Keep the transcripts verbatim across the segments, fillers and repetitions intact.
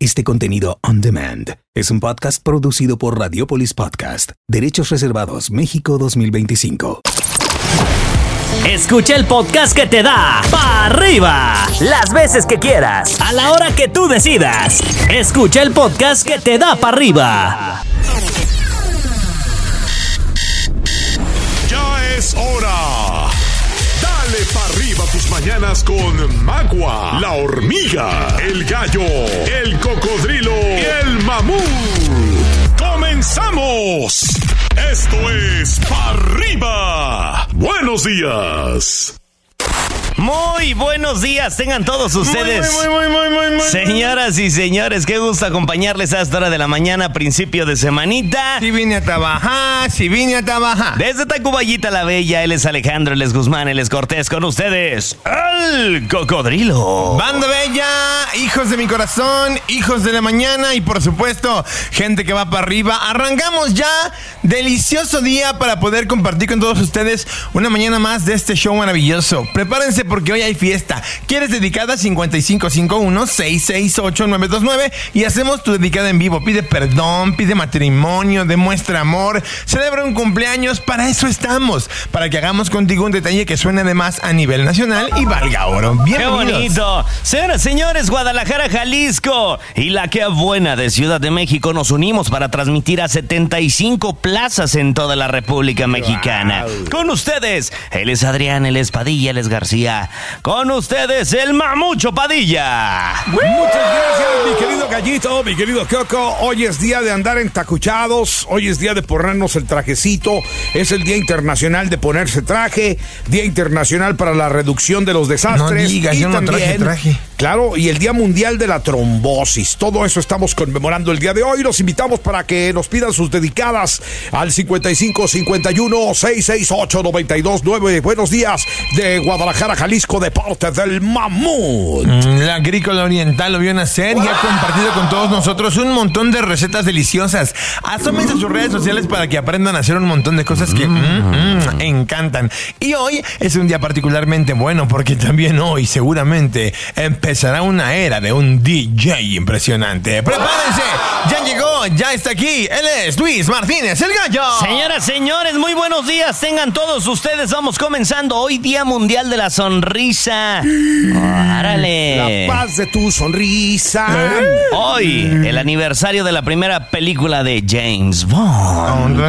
Este contenido on demand es un podcast producido por Radiopolis Podcast. Derechos reservados México dos mil veinticinco. Escucha el podcast que te da para arriba las veces que quieras, a la hora que tú decidas. Escucha el podcast que te da para arriba. Ya es hora. Dale para arriba tus mañanas con Magua, la hormiga, el gallo, el cocodrilo y el mamut. ¡Comenzamos! Esto es Pa' Arriba. Buenos días. Muy buenos días, tengan todos ustedes. Muy, muy, muy, muy, muy, muy. Señoras y señores, qué gusto acompañarles a esta hora de la mañana, principio de semanita. Si vine a trabajar, si vine a trabajar. Desde Tacuballita la Bella, él es Alejandro, él es Guzmán, él es Cortés, con ustedes, el cocodrilo. Banda Bella, hijos de mi corazón, hijos de la mañana y por supuesto, gente que va para arriba. Arrancamos ya, delicioso día para poder compartir con todos ustedes una mañana más de este show maravilloso. Prepárense porque hoy hay fiesta. ¿Quieres dedicada? cincuenta y cinco cincuenta y uno, seiscientos sesenta y ocho, novecientos veintinueve y hacemos tu dedicada en vivo. Pide perdón, pide matrimonio, demuestra amor, celebra un cumpleaños. Para eso estamos, para que hagamos contigo un detalle que suene además a nivel nacional y valga oro. Bienvenidos. ¡Qué bonito! Señoras, señores, Guadalajara, Jalisco y la que buena de Ciudad de México nos unimos para transmitir a setenta y cinco plazas en toda la República Mexicana. Wow. Con ustedes, él es Adrián, él es Padilla, él es García. Con ustedes, el Mamucho Padilla. Muchas gracias, mi querido Gallito, mi querido Coco. Hoy es día de andar entacuchados, hoy es día de ponernos el trajecito, es el Día Internacional de ponerse traje, Día Internacional para la reducción de los desastres. No digas, y yo no también, traje traje. Claro, y el Día Mundial de la Trombosis. Todo eso estamos conmemorando el día de hoy. Los invitamos para que nos pidan sus dedicadas al cincuenta y cinco cincuenta y uno, seiscientos sesenta y ocho, noventa y dos nueve. Buenos días de Guadalajara, Jalisco, de parte del Mamut. La agrícola oriental lo vio nacer y ha compartido con todos nosotros un montón de recetas deliciosas. Asómense a sus redes sociales para que aprendan a hacer un montón de cosas que mm, mm, encantan. Y hoy es un día particularmente bueno porque también hoy seguramente empezará una era de un D J impresionante. ¡Prepárense! Ya llegó, ya está aquí. Él es Luis Martínez, el gallo. Señoras, señores, muy buenos días. Tengan todos ustedes. Vamos comenzando hoy, Día Mundial de la Sonrisa. ¡Árale! La paz de tu sonrisa. Hoy, el aniversario de la primera película de James Bond.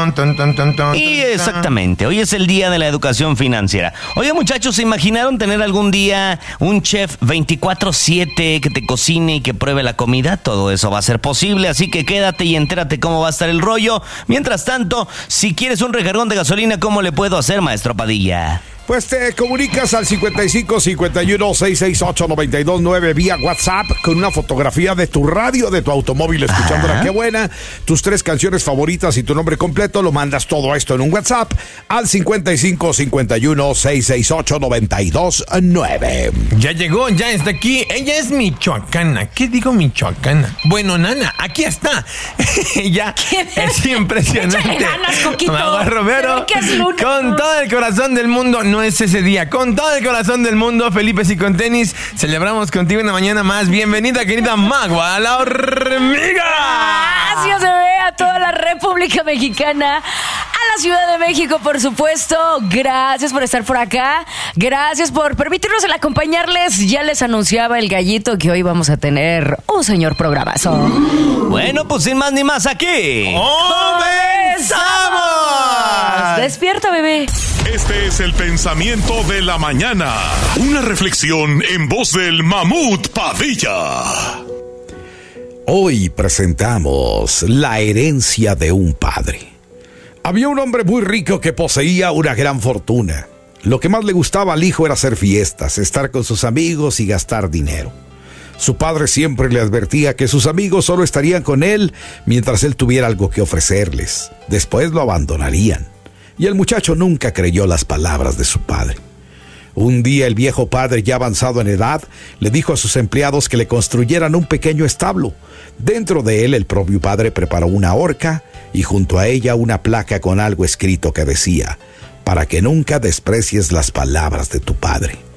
Y exactamente, hoy es el Día de la Educación Financiera. Oye, muchachos, ¿se imaginaron tener algún día un chef veinticuatro siete que te cocine y que pruebe la comida? Todo eso va a ser posible, así que quédate y entérate cómo va a estar el rollo. Mientras tanto, si quieres un recargón de gasolina, ¿cómo le puedo hacer, maestro Padilla? Pues te comunicas al cincuenta y cinco cincuenta y uno, seiscientos sesenta y ocho, noventa y dos nueve vía WhatsApp con una fotografía de tu radio, de tu automóvil, escuchándola. Qué buena. Tus tres canciones favoritas y tu nombre completo. Lo mandas todo esto en un WhatsApp al cincuenta y cinco cincuenta y uno, seiscientos sesenta y ocho, noventa y dos nueve. Ya llegó, ya está aquí. Ella es michoacana. ¿Qué digo michoacana? Bueno, nana, aquí está. Ella es impresionante. Échale ganas, Coquito. Magua Romero, que es lunes, con ¿no? todo el corazón del mundo. No es ese día. Con todo el corazón del mundo, Felipe y con tenis, celebramos contigo una mañana más. Bienvenida, querida Magua, la hormiga. Gracias, bebé, a toda la República Mexicana, a la Ciudad de México, por supuesto. Gracias por estar por acá. Gracias por permitirnos el acompañarles. Ya les anunciaba el gallito que hoy vamos a tener un señor programazo. Bueno, pues sin más ni más aquí. ¡Comenzamos! Despierta, bebé. Este es el pensamiento de la mañana. Una reflexión en voz del Mamut Padilla. Hoy presentamos la herencia de un padre. Había un hombre muy rico que poseía una gran fortuna. Lo que más le gustaba al hijo era hacer fiestas, estar con sus amigos y gastar dinero. Su padre siempre le advertía que sus amigos solo estarían con él mientras él tuviera algo que ofrecerles. Después lo abandonarían. Y el muchacho nunca creyó las palabras de su padre. Un día el viejo padre, ya avanzado en edad, le dijo a sus empleados que le construyeran un pequeño establo. Dentro de él el propio padre preparó una horca y junto a ella una placa con algo escrito que decía: para que nunca desprecies las palabras de tu padre.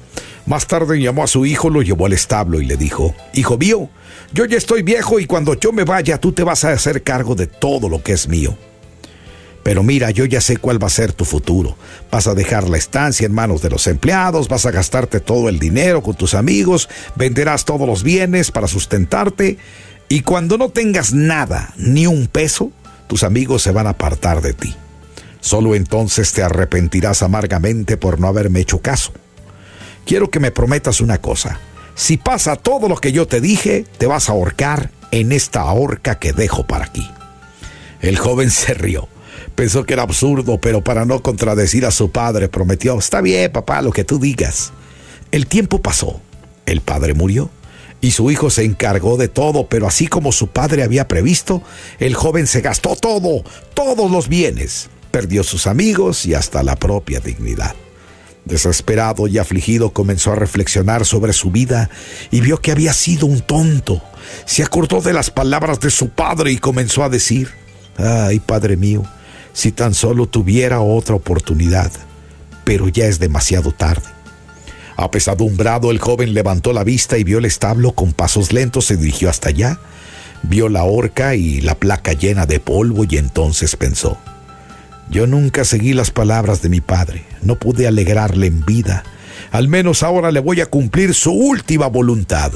Más tarde llamó a su hijo, lo llevó al establo y le dijo: hijo mío, yo ya estoy viejo y cuando yo me vaya tú te vas a hacer cargo de todo lo que es mío. Pero mira, yo ya sé cuál va a ser tu futuro. Vas a dejar la estancia en manos de los empleados, vas a gastarte todo el dinero con tus amigos, venderás todos los bienes para sustentarte y cuando no tengas nada, ni un peso, tus amigos se van a apartar de ti. Solo entonces te arrepentirás amargamente por no haberme hecho caso. Quiero que me prometas una cosa. Si pasa todo lo que yo te dije, te vas a ahorcar en esta horca que dejo para aquí. El joven se rió. Pensó que era absurdo, pero para no contradecir a su padre, prometió: está bien, papá, lo que tú digas. El tiempo pasó. El padre murió y su hijo se encargó de todo, pero así como su padre había previsto, el joven se gastó todo, todos los bienes. Perdió sus amigos y hasta la propia dignidad. Desesperado y afligido comenzó a reflexionar sobre su vida y vio que había sido un tonto. Se acordó de las palabras de su padre y comenzó a decir: ay, padre mío, si tan solo tuviera otra oportunidad, pero ya es demasiado tarde. Apesadumbrado, el joven levantó la vista y vio el establo. Con pasos lentos se dirigió hasta allá. Vio la horca y la placa llena de polvo y entonces pensó: yo nunca seguí las palabras de mi padre, no pude alegrarle en vida. Al menos ahora le voy a cumplir su última voluntad.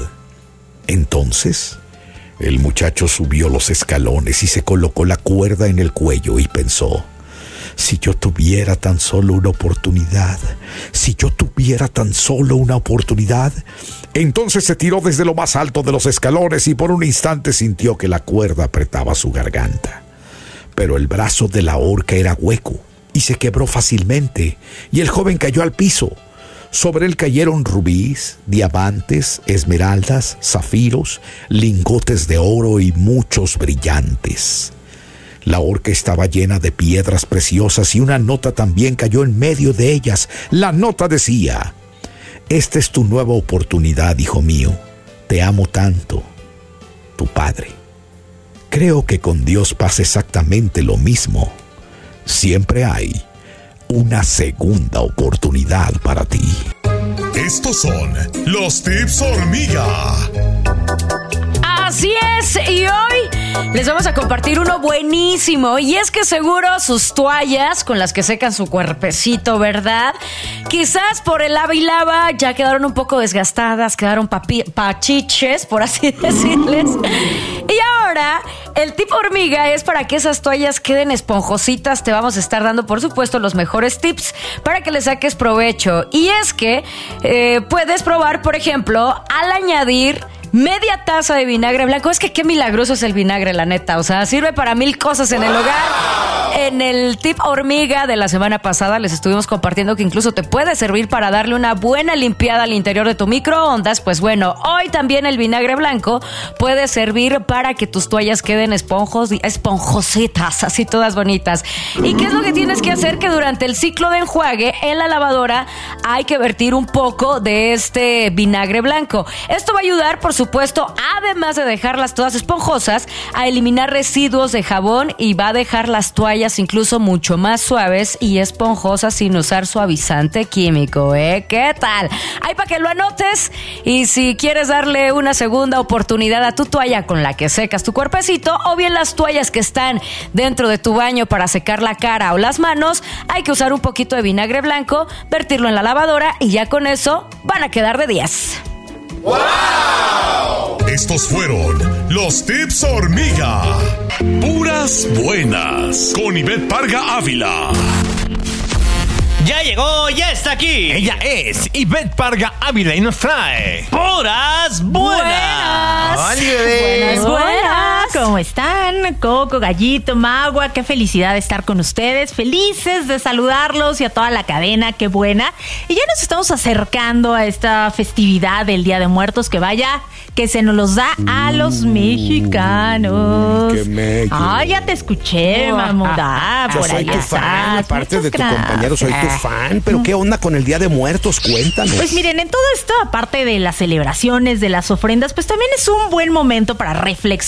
Entonces, el muchacho subió los escalones y se colocó la cuerda en el cuello y pensó: si yo tuviera tan solo una oportunidad, si yo tuviera tan solo una oportunidad. Entonces se tiró desde lo más alto de los escalones y por un instante sintió que la cuerda apretaba su garganta. Pero el brazo de la horca era hueco y se quebró fácilmente, y el joven cayó al piso. Sobre él cayeron rubíes, diamantes, esmeraldas, zafiros, lingotes de oro y muchos brillantes. La horca estaba llena de piedras preciosas y una nota también cayó en medio de ellas. La nota decía: esta es tu nueva oportunidad, hijo mío. Te amo tanto. Tu padre. Creo que con Dios pasa exactamente lo mismo. Siempre hay una segunda oportunidad para ti. Estos son los tips hormiga. Así es, y hoy les vamos a compartir uno buenísimo. Y es que seguro sus toallas con las que secan su cuerpecito, ¿verdad? Quizás por el lava y lava ya quedaron un poco desgastadas, quedaron papi- pachiches, por así decirles. Y ahora, el tip hormiga es para que esas toallas queden esponjositas. Te vamos a estar dando, por supuesto, los mejores tips para que le saques provecho. Y es que eh, puedes probar, por ejemplo, al añadir media taza de vinagre blanco. Es que qué milagroso es el vinagre, la neta. O sea, sirve para mil cosas en el hogar. En el tip hormiga de la semana pasada les estuvimos compartiendo que incluso te puede servir para darle una buena limpiada al interior de tu microondas. Pues bueno, hoy también el vinagre blanco puede servir para que tus toallas queden esponjos, esponjositas, así todas bonitas. ¿Y qué es lo que tienes que hacer? Que durante el ciclo de enjuague en la lavadora hay que vertir un poco de este vinagre blanco. Esto va a ayudar, por supuesto, además de dejarlas todas esponjosas, a eliminar residuos de jabón y va a dejar las toallas incluso mucho más suaves y esponjosas sin usar suavizante químico, ¿eh? ¿Qué tal? Ahí para que lo anotes, y si quieres darle una segunda oportunidad a tu toalla con la que secas tu cuerpecito, o bien las toallas que están dentro de tu baño para secar la cara o las manos, hay que usar un poquito de vinagre blanco, vertirlo en la lavadora y ya con eso van a quedar de diez. ¡Wow! Estos fueron los tips hormiga. Puras buenas. Con Ivette Parga Ávila. Ya llegó, ya está aquí. Ella es Ivette Parga Ávila y nos trae Puras buenas. Hola, bebé. Buenas, buenas. ¿Cómo están? Coco, Gallito, Magua, qué felicidad de estar con ustedes. Felices de saludarlos y a toda la cadena, qué buena. Y ya nos estamos acercando a esta festividad del Día de Muertos, que vaya, que se nos los da a los mexicanos. Qué México. Ah, ya te escuché, mamuda. Yo Por soy ahí tu fan, estás. aparte Muchas de tu gracias. compañero, soy tu fan. Pero ¿qué onda con el Día de Muertos? Cuéntanos. Pues miren, en todo esto, aparte de las celebraciones, de las ofrendas, pues también es un buen momento para reflexionar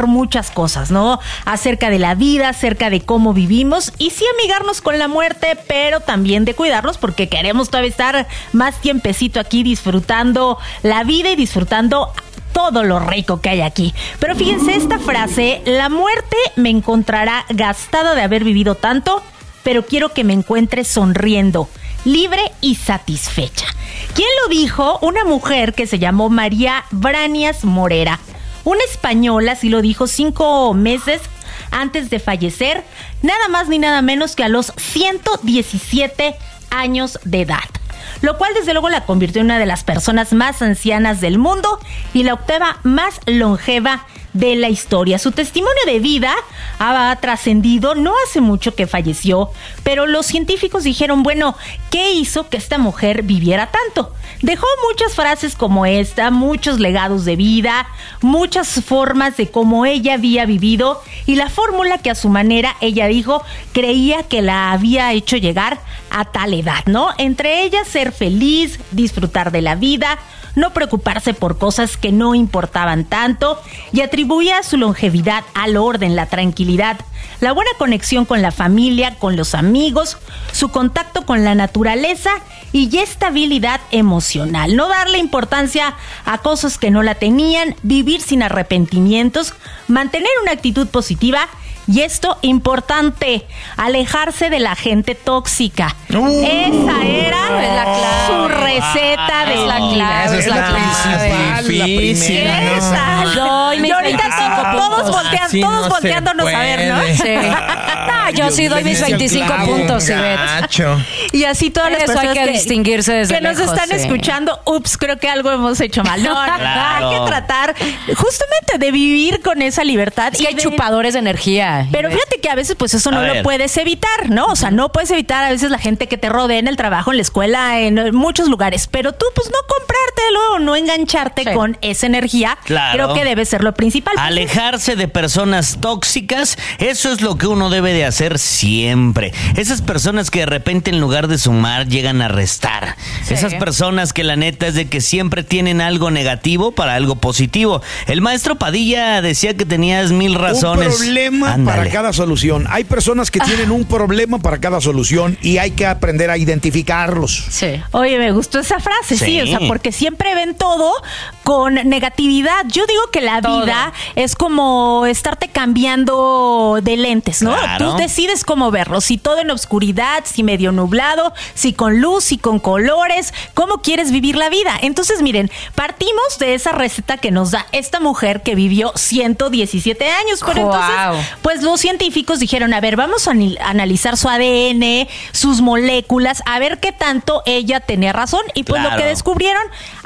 aprender muchas cosas, ¿no? Acerca de la vida, acerca de cómo vivimos y sí amigarnos con la muerte, pero también de cuidarnos porque queremos todavía estar más tiempecito aquí disfrutando la vida y disfrutando todo lo rico que hay aquí. Pero fíjense esta frase: la muerte me encontrará gastada de haber vivido tanto, pero quiero que me encuentre sonriendo, libre y satisfecha. ¿Quién lo dijo? Una mujer que se llamó María Brañas Morera. Una española, sí lo dijo cinco meses antes de fallecer, nada más ni nada menos que a los ciento diecisiete años de edad. Lo cual desde luego la convirtió en una de las personas más ancianas del mundo y la octava más longeva de la historia. Su testimonio de vida ha trascendido, no hace mucho que falleció, pero los científicos dijeron, bueno, ¿qué hizo que esta mujer viviera tanto? Dejó muchas frases como esta, muchos legados de vida, muchas formas de cómo ella había vivido y la fórmula que a su manera ella dijo creía que la había hecho llegar a tal edad, ¿no? Entre ellas ser feliz, disfrutar de la vida, no preocuparse por cosas que no importaban tanto y atribuía su longevidad al orden, la tranquilidad, la buena conexión con la familia, con los amigos, su contacto con la naturaleza y estabilidad emocional. No darle importancia a cosas que no la tenían, vivir sin arrepentimientos, mantener una actitud positiva. Y esto, importante, alejarse de la gente tóxica. Uh, Esa era la clave. Su receta de es la clave. Es la principal, difícil. Esa. Doy mis y ahorita veinticinco todos, puntos. voltean, Así todos no volteándonos a ver, ¿no? Sí. No, yo sí doy mis veinticinco puntos, Ivette. Y así todas las Eso hay personas que distinguirse desde que nos lejos, están sí. escuchando, ups, creo que algo hemos hecho mal. No, Claro. hay que tratar justamente de vivir con esa libertad. Es que y hay de- chupadores de energía. Pero fíjate que a veces pues eso A no ver. lo puedes evitar, ¿no? O sea, no puedes evitar a veces la gente que te rodea en el trabajo, en la escuela, en muchos lugares. Pero tú pues no comprártelo, no engancharte Sí. con esa energía. Claro. Creo que debe ser lo principal. Alejarse de personas tóxicas, eso es lo que uno debe de hacer siempre. Esas personas que de repente en lugar de sumar llegan a restar. Sí. Esas personas que la neta es de que siempre tienen algo negativo para algo positivo. El maestro Padilla decía que tenías mil razones. Un problema Ándale. para cada solución. Hay personas que tienen un problema para cada solución y hay que aprender a identificarlos. Sí. Oye, me gustó esa frase, sí. Sí. o sea, porque siempre ven todo con negatividad. Yo digo que la Todo. vida es como estarte cambiando de lentes, ¿no? Claro. Tú decides cómo verlo, si todo en oscuridad, si medio nublado, si con luz, si con colores, cómo quieres vivir la vida. Entonces, miren, partimos de esa receta que nos da esta mujer que vivió ciento diecisiete años, pero Wow. entonces, pues los científicos dijeron, a ver, vamos a ani- analizar su A D N, sus moléculas, a ver qué tanto ella tenía razón. Y pues Claro. lo que descubrieron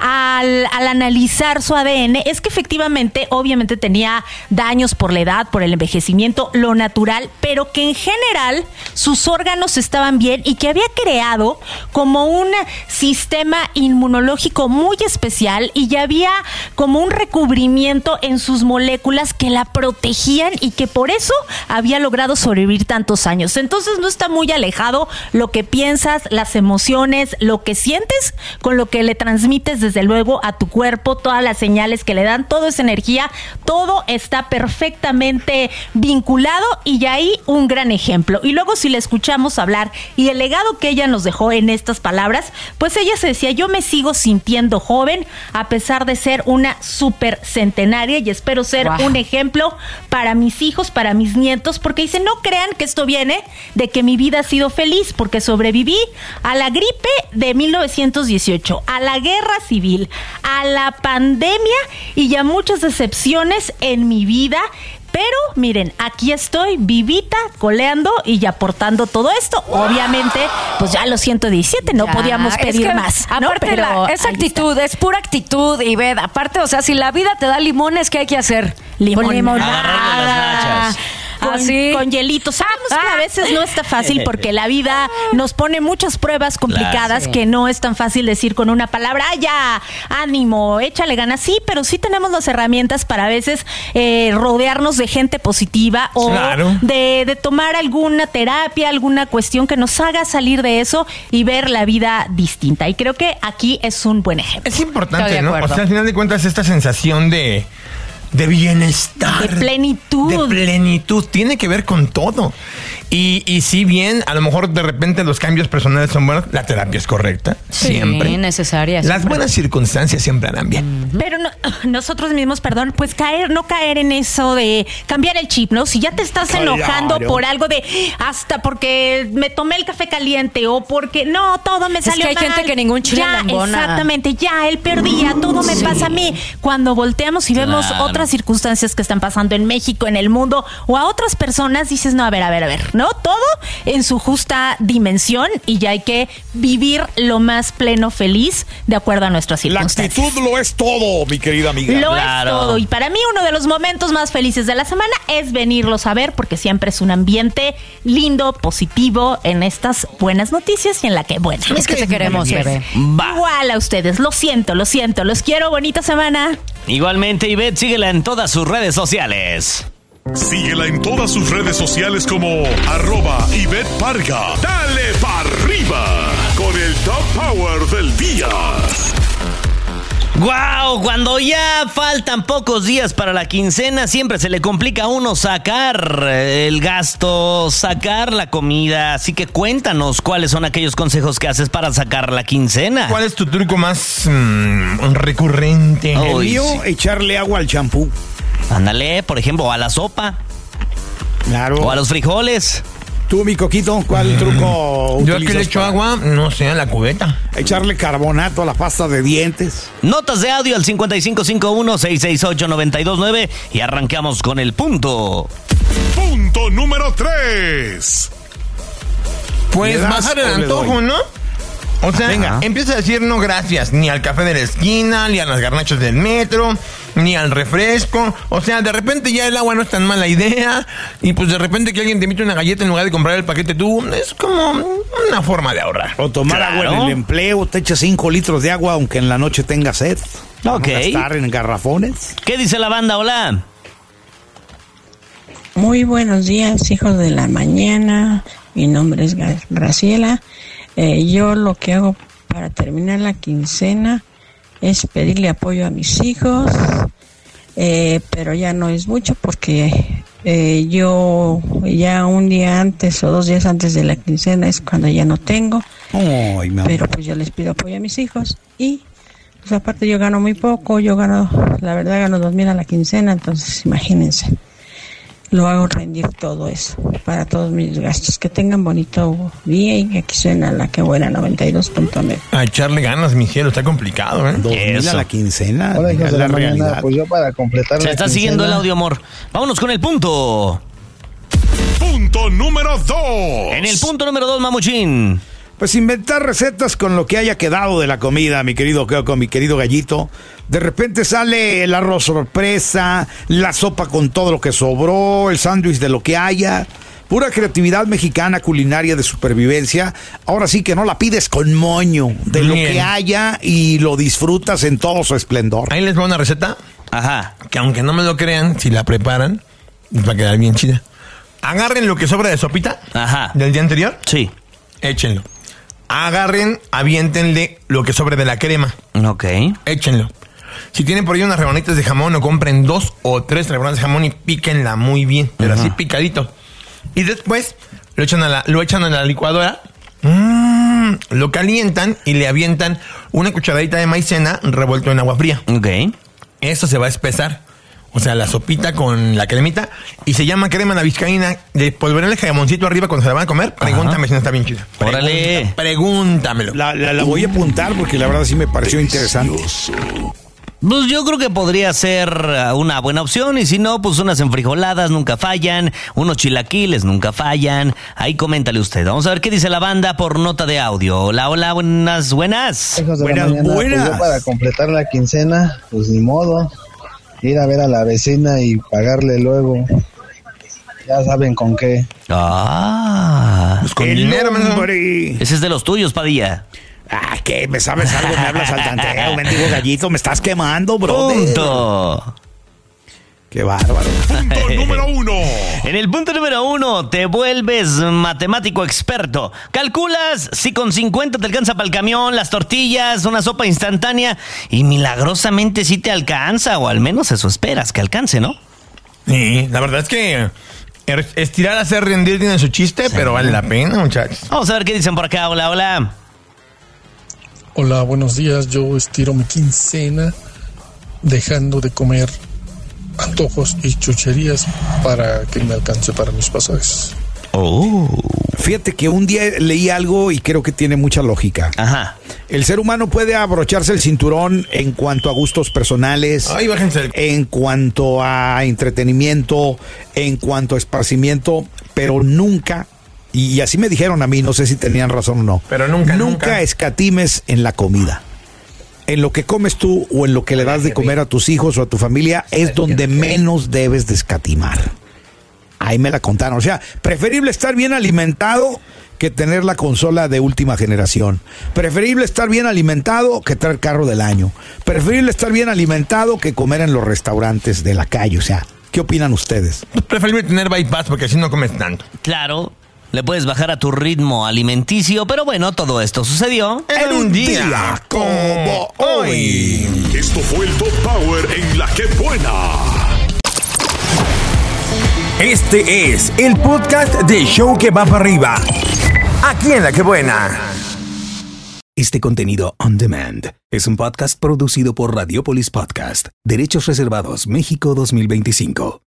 al, al analizar su A D N es que efectivamente, obviamente tenía daños por la edad, por el envejecimiento, lo natural, pero que en general sus órganos estaban bien y que había creado como un sistema inmunológico muy especial y ya había como un recubrimiento en sus moléculas que la protegían y que por eso había logrado sobrevivir tantos años. Entonces no está muy alejado lo que piensas, las emociones, lo que sientes con lo que le transmites desde luego a tu cuerpo, todas las señales que le dan, toda esa energía, todo está perfectamente vinculado y ya ahí un gran ejemplo. Y luego si le escuchamos hablar y el legado que ella nos dejó en estas palabras, pues ella se decía, yo me sigo sintiendo joven a pesar de ser una súper centenaria y espero ser Wow. un ejemplo para mis hijos, para mis nietos, porque dice, no crean que esto viene de que mi vida ha sido feliz, porque sobreviví a la gripe de mil novecientos dieciocho, a la guerra civil, a la pandemia y ya muchas decepciones en mi vida. Pero miren, aquí estoy vivita, coleando y ya aportando todo esto. Obviamente, pues ya los ciento diecisiete, no Ya, podíamos es pedir que, más, ¿no? Aparte, Pero la- esa ahí actitud, es pura actitud, y ve, aparte, o sea, si la vida te da limones, ¿qué hay que hacer? Limonada. Agarrarle las nachas. Con, Así. con hielito. Sabemos que a veces no está fácil porque la vida nos pone muchas pruebas complicadas Claro. que no es tan fácil decir con una palabra, "Ay, ya, ánimo, échale ganas". Sí, pero sí tenemos las herramientas para a veces eh, rodearnos de gente positiva o Claro. de, de tomar alguna terapia, alguna cuestión que nos haga salir de eso y ver la vida distinta. Y creo que aquí es un buen ejemplo. Es importante, Estoy de ¿no? O acuerdo. sea, al final de cuentas, esta sensación de de bienestar. De plenitud. De plenitud. Tiene que ver con todo. Y, y si bien a lo mejor de repente los cambios personales son buenos, la terapia es correcta. Sí, siempre. necesaria. Las siempre. buenas circunstancias siempre harán bien. Pero no- nosotros mismos, perdón, pues caer, no caer en eso de cambiar el chip, ¿no? Si ya te estás Claro. enojando por algo de hasta porque me tomé el café caliente o porque no, todo me Es salió que hay mal. gente que ningún chile Ya, le embona. exactamente, ya el peor día, todo me Sí. pasa a mí. Cuando volteamos y vemos Claro. otras circunstancias que están pasando en México, en el mundo o a otras personas, dices, no, a ver, a ver, a ver, ¿no? Todo en su justa dimensión y ya hay que vivir lo más pleno, feliz, de acuerdo a nuestras La circunstancias. actitud lo es todo, mi querida amiga. Lo Claro. es todo. Y para mí uno de los momentos más felices de la semana es venirlos a ver porque siempre es un ambiente lindo, positivo en estas buenas noticias y en la que, bueno. Es que te queremos, bebé. Va. Igual a ustedes. Lo siento, lo siento. Los quiero. Bonita semana. Igualmente, Ivette, síguela en todas sus redes sociales. Síguela en todas sus redes sociales como arroba Ivette Parga. Dale pa' arriba con el Top Power del día. ¡Guau! Cuando ya faltan pocos días para la quincena, siempre se le complica a uno sacar el gasto, sacar la comida. Así que cuéntanos cuáles son aquellos consejos que haces para sacar la quincena. ¿Cuál es tu truco más mm, recurrente? Oh. El Uy, mío, sí. echarle agua al champú. Ándale, por ejemplo, a la sopa Claro. o a los frijoles. Tú, mi coquito, ¿cuál truco Yo utilizas que le echo para agua, no sé, a la cubeta. echarle carbonato a la pasta de dientes? Notas de audio al cincuenta y cinco cincuenta y uno, seiscientos sesenta y ocho, noventa y dos nueve y arrancamos con el punto. Punto número tres. Pues ¿Le das bajar el o le antojo, doy? ¿no? O sea, Venga. empieza a decir no gracias, ni al café de la esquina, ni a las garnachas del metro, ni al refresco. O sea, de repente ya el agua no es tan mala idea. Y pues de repente que alguien te invite una galleta en lugar de comprar el paquete tú, es como una forma de ahorrar. O tomar Claro. agua en el empleo, te echas cinco litros de agua aunque en la noche tenga sed. Para Ok. no gastar en garrafones. ¿Qué dice la banda? Hola. Muy buenos días, hijos de la mañana. Mi nombre es Gra- Graciela. Eh, yo lo que hago para terminar la quincena es pedirle apoyo a mis hijos, eh, pero ya no es mucho porque eh, yo ya un día antes o dos días antes de la quincena es cuando ya no tengo, Ay, mi amor. pero pues yo les pido apoyo a mis hijos y pues aparte yo gano muy poco, yo gano, la verdad gano dos mil a la quincena, entonces imagínense. Lo hago rendir todo eso para todos mis gastos. Que tengan bonito día y aquí suena la que buena noventa y dos punto nueve. A echarle ganas, mi cielo, está complicado, ¿eh? Dos mil Eso. a la quincena. Hola, hijos es de la la mañana. realidad. Pues yo para completar Se la está quincena, siguiendo el audio, amor. Vámonos con el punto. Punto número dos. En el punto número dos, Mamuchín. Pues inventar recetas con lo que haya quedado de la comida, mi querido Coco, mi querido Gallito. De repente sale el arroz sorpresa, la sopa con todo lo que sobró, el sándwich de lo que haya. Pura creatividad mexicana culinaria de supervivencia. Ahora sí que no la pides con moño, de lo Bien. que haya y lo disfrutas en todo su esplendor. Ahí les va una receta Ajá. que aunque no me lo crean, si la preparan, les va a quedar bien chida. Agarren lo que sobra de sopita Ajá. del día anterior, Sí. échenlo. Agarren, aviéntenle lo que sobre de la crema, Ok. échenlo. Si tienen por ahí unas rebanitas de jamón, o compren dos o tres rebanadas de jamón y píquenla muy bien, pero así picadito. Y después lo echan a la, lo echan a la licuadora, mm, lo calientan y le avientan una cucharadita de maicena revuelto en agua fría. Ok. Eso se va a espesar. O sea, la sopita con la cremita. Y se llama crema la vizcaína. De polvorearle jamoncito arriba cuando se la van a comer. Pregúntame si no está bien chida. Órale. Pregunta- Pregúntamelo. La, la- la voy a apuntar porque la verdad sí me pareció interesante. Pues yo creo que podría ser uh, una buena opción y si no, pues unas enfrijoladas nunca fallan, unos chilaquiles nunca fallan. Ahí coméntale usted. Vamos a ver qué dice la banda por nota de audio. Hola, hola, buenas, buenas. hijos de Buenas, la mañana, buenas. pues yo para completar la quincena, pues ni modo. Ir a ver a la vecina y pagarle luego. Ya saben con qué. Ah. Pues con El dinero, menso. hombre. Ese es de los tuyos, Padilla. Ah, ¿qué? ¿Me sabes algo? ¿Me hablas al tanteo, mendigo Gallito? ¿Me estás quemando, bro? Punto. Qué bárbaro. Punto número uno. En el punto número uno, te vuelves matemático experto. Calculas si con cincuenta te alcanza para el camión, las tortillas, una sopa instantánea y milagrosamente sí te alcanza, o al menos eso esperas que alcance, ¿no? Sí, la verdad es que estirar a hacer rendir tiene su chiste, sí, pero vale la pena, muchachos. Vamos a ver qué dicen por acá. Hola, hola. Hola, buenos días. Yo estiro mi quincena dejando de comer antojos y chucherías para que me alcance para mis pasajes. Oh. Fíjate que un día leí algo y creo que tiene mucha lógica. Ajá. El ser humano puede abrocharse el cinturón en cuanto a gustos personales, Ay, bájense el... en cuanto a entretenimiento, en cuanto a esparcimiento, pero nunca, y así me dijeron a mí, no sé si tenían razón o no, pero nunca, nunca, nunca escatimes en la comida. En lo que comes tú o en lo que le das de comer a tus hijos o a tu familia es donde menos debes de escatimar. Ahí me la contaron. O sea, preferible estar bien alimentado que tener la consola de última generación. Preferible estar bien alimentado que traer carro del año. Preferible estar bien alimentado que comer en los restaurantes de la calle. O sea, ¿qué opinan ustedes? Preferible tener bypass porque así no comes tanto. Claro. Le puedes bajar a tu ritmo alimenticio, pero bueno, todo esto sucedió en un día, día como hoy. Esto fue el Top Power en La Que Buena. Este es el podcast de Show que va para arriba. Aquí en La Que Buena. Este contenido on demand es un podcast producido por Radiopolis Podcast, Derechos Reservados, México dos mil veinticinco.